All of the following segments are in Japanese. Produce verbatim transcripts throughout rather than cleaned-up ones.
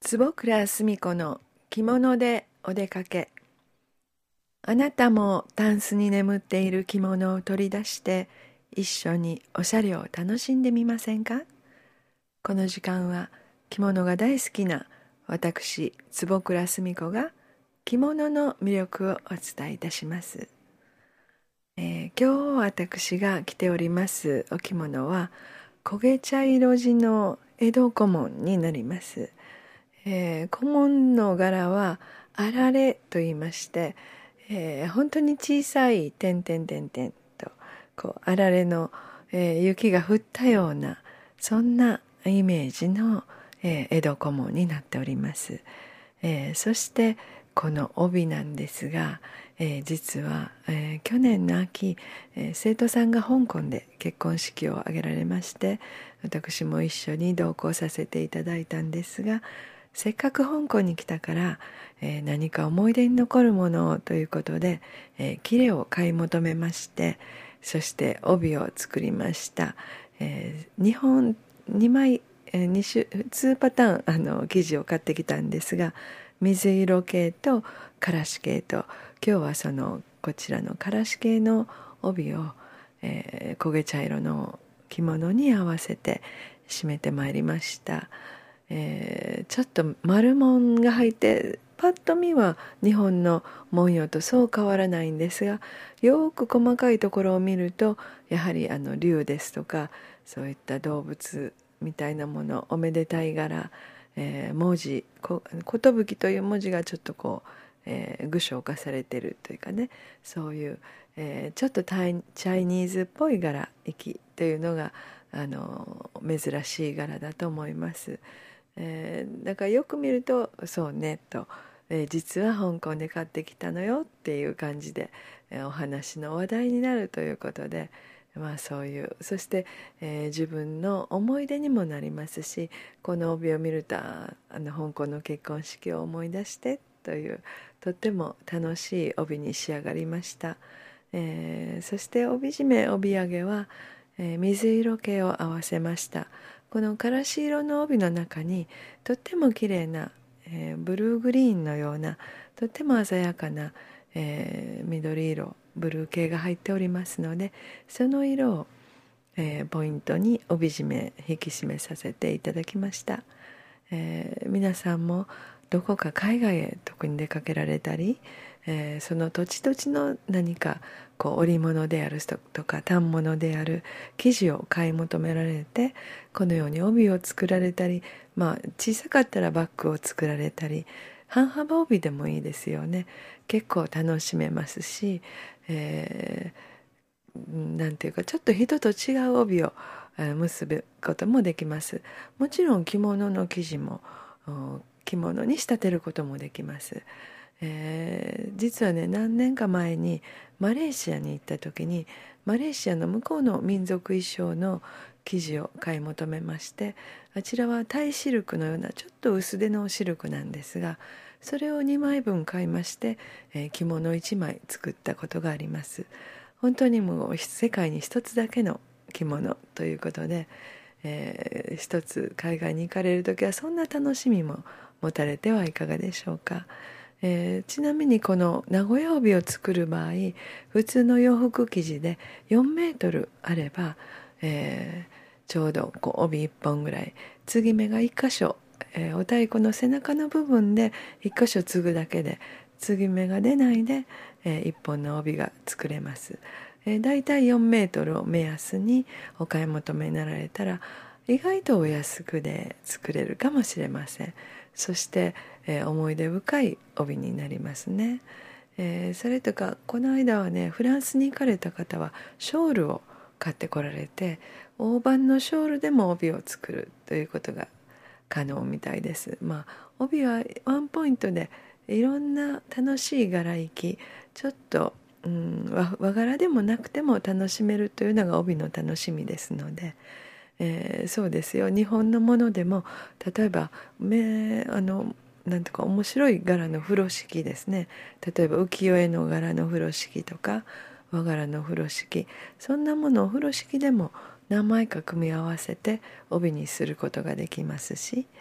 坪倉澄子の着物でお出かけ。あなたもタンスに眠っている着物を取り出して一緒におしゃれを楽しんでみませんか？この時間は着物が大好きな私坪倉澄子が着物の魅力をお伝えいたします。えー、今日私が着ておりますお着物は焦げ茶色地の江戸小紋になります。えー、小紋の柄はあられと言いまして、えー、本当に小さい点々点々とこうあられの、えー、雪が降ったようなそんなイメージの、えー、江戸小紋になっております。えー、そしてこの帯なんですが、えー、実は、えー、去年の秋、えー、生徒さんが香港で結婚式を挙げられまして、私も一緒に同行させていただいたんですが、せっかく香港に来たから、えー、何か思い出に残るものをということで、えー、切れを買い求めまして、そして帯を作りました。えー、にほんにまい、えー、に種にパターンあの生地を買ってきたんですが、水色系とからし系と、今日はそのこちらのからし系の帯を、えー、焦げ茶色の着物に合わせて締めてまいりました。えー、ちょっと丸紋が入ってパッと見は日本の文様とそう変わらないんですが、よく細かいところを見るとやはりあの竜ですとかそういった動物みたいなもの、おめでたい柄、えー、文字こ寿という文字がちょっとこう、えー、具象化されてるというかね、そういう、えー、ちょっとタイチャイニーズっぽい柄行きというのがあの珍しい柄だと思います。えー、だからよく見るとそうねと、えー、実は香港で買ってきたのよっていう感じで、えー、お話の話題になるということで、まあそういう、そして、えー、自分の思い出にもなりますし、この帯を見るとあの香港の結婚式を思い出してというとっても楽しい帯に仕上がりました。えー、そして帯締め帯揚げは、えー、水色系を合わせました。このからし色の帯の中にとっても綺麗な、えー、ブルーグリーンのようなとっても鮮やかな、えー、緑色ブルー系が入っておりますので、その色を、えー、ポイントに帯締め引き締めさせていただきました。えー、皆さんもどこか海外へ特に出かけられたり、えー、その土地土地の何かこう織物であるとか反物である生地を買い求められて、このように帯を作られたり、まあ、小さかったらバッグを作られたり、半幅帯でもいいですよね。結構楽しめますし、えー、なんていうかちょっと人と違う帯を結ぶこともできます。もちろん着物の生地も着物に仕立てることもできます。えー、実はね、何年か前にマレーシアに行った時にマレーシアの向こうの民族衣装の生地を買い求めまして、あちらはタイシルクのようなちょっと薄手のシルクなんですが、それをにまいぶん買いまして、えー、着物いちまい作ったことがあります。本当にもう世界に一つだけの着物ということで、えー、一つ海外に行かれる時はそんな楽しみも持たれてはいかがでしょうか。えー、ちなみにこの名古屋帯を作る場合、普通の洋服生地でよんメートルあれば、えー、ちょうどこう帯いっぽんぐらい、継ぎ目がいっ箇所、えー、お太鼓の背中の部分でいっ箇所継ぐだけで継ぎ目が出ないで、えー、いっぽんの帯が作れます。えー、だいたいよんメートルを目安にお買い求めになられたら意外とお安くで作れるかもしれません。そして、えー、思い出深い帯になりますね。えー、それとかこの間はね、フランスに行かれた方はショールを買ってこられて、大判のショールでも帯を作るということが可能みたいです。まあ帯はワンポイントでいろんな楽しい柄行き、ちょっと、うん、和, 和柄でもなくても楽しめるというのが帯の楽しみですので、えー、そうですよ。日本のものでも例えばめあのなんとか面白い柄の風呂敷ですね。例えば浮世絵の柄の風呂敷とか和柄の風呂敷、そんなものを風呂敷でも何枚か組み合わせて帯にすることができますし、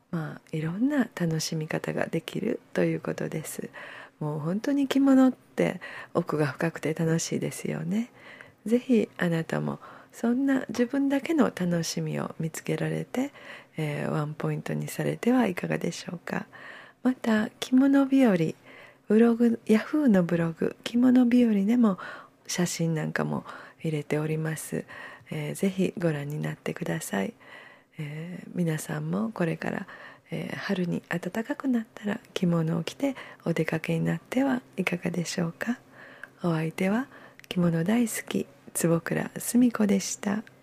まあいろんな楽しみ方ができるということです。もう本当に着物って奥が深くて楽しいですよね。ぜひあなたもそんな自分だけの楽しみを見つけられて、えーワンポイントにされてはいかがでしょうか。また着物日和、ブログ、ヤフーのブログ着物日和でも写真なんかも入れております。えーぜひご覧になってください。えー皆さんもこれから、えー春に暖かくなったら着物を着てお出かけになってはいかがでしょうか。お相手は着物大好き坪倉澄子でした。